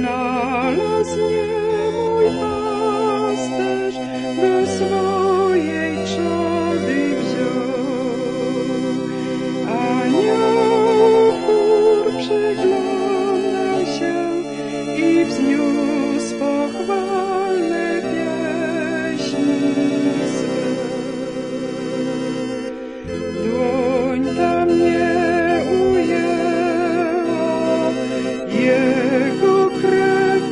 znalazł mnie mój pasterz, do swojej trzody wziął. Anioł chór przyglądał się i wzniósł pochwalne pieśni swe. Dłoń ta mnie ujęła, Jego krew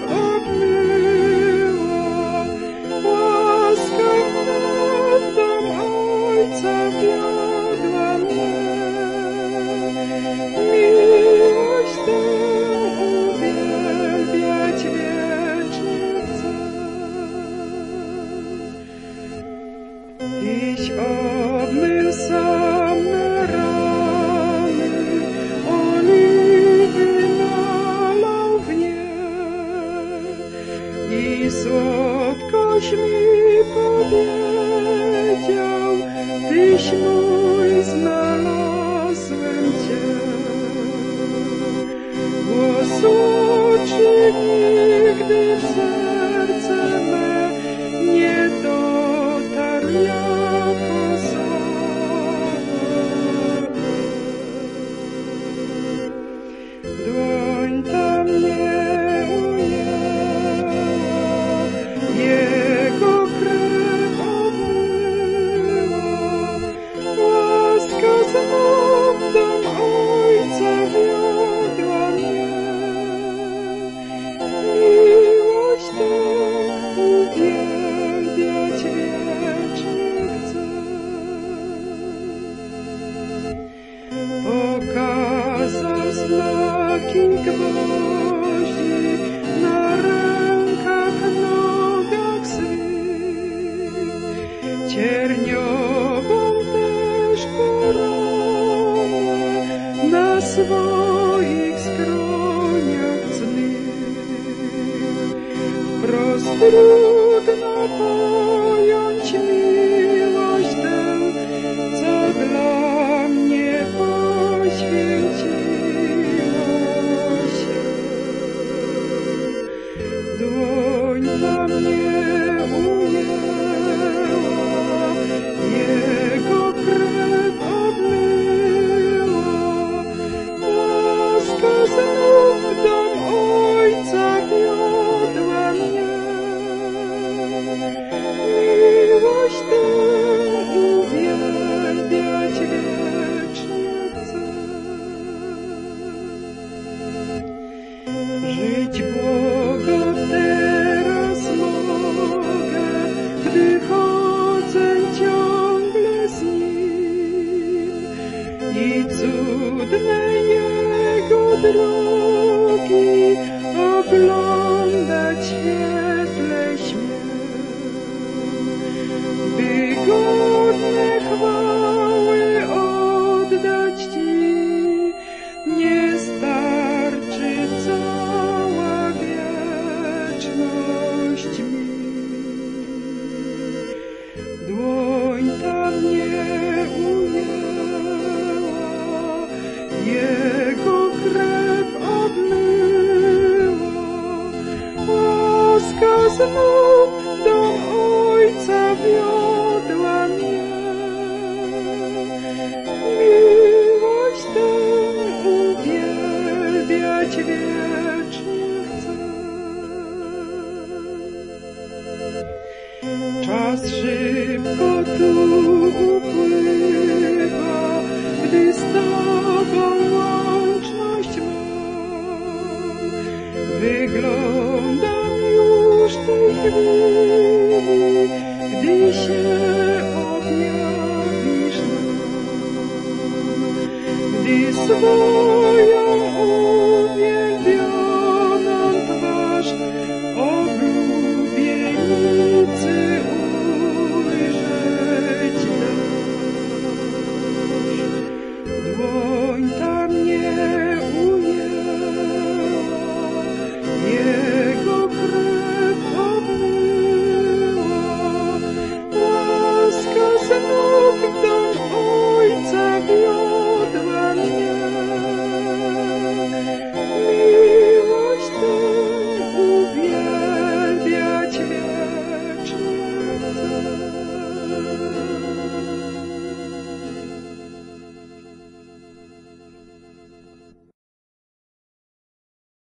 obmyła, łaska w dom Ojca wiodła mnie. Miłość tę uwielbiać wiecznie chcę. Tyś obmył sam me rany, oliwy nalał w nie i słodkość mi powiedział: Tyś mój, znalazłem Cię. Głosu czy nigdy w serce me nie dotarł jako słowo. Dłoń ta mnie ujęła, Jego krew obmyła, łaska znów dom Ojca wiodła mnie. Miłość tę uwielbiać wiecznie chcę. Pokazał znaki gwoździ na rękach, nogach swych, cierniową też koronę na swoich skroniach cnych. Wprost trudno pojąć miłość tę, co dla mnie poświęciła się. Dłoń ta mnie ujęła, Jego krew obmyła, łaska znów dom Ojca wiodła mnie. Miłość tę uwielbiać wiecznie chcę. Żyć błogo teraz mogę, gdy chodzę ciągle z Nim i cudne Jego drogi oglądać w świetle śmiem, by godne chwały oddać Ci. Nie starczy cała wieczność mi. Dłoń ta mnie ujęła, Jego krew obmyła, łaska znów dom Ojca wiodła mnie. Miłość tę uwielbiać wiecznie chcę. Czas szybko tu upływa, gdy z Tobą łączność mam. Wyglądam już tej chwili, gdy się objawisz nam, gdy swoją uwielbioną twarz oblubienicy ujrzeć dasz. Dłoń ta mnie ujęła, Jego krew obmyła, łaska znów dom Ojca wiodła mnie. mnie.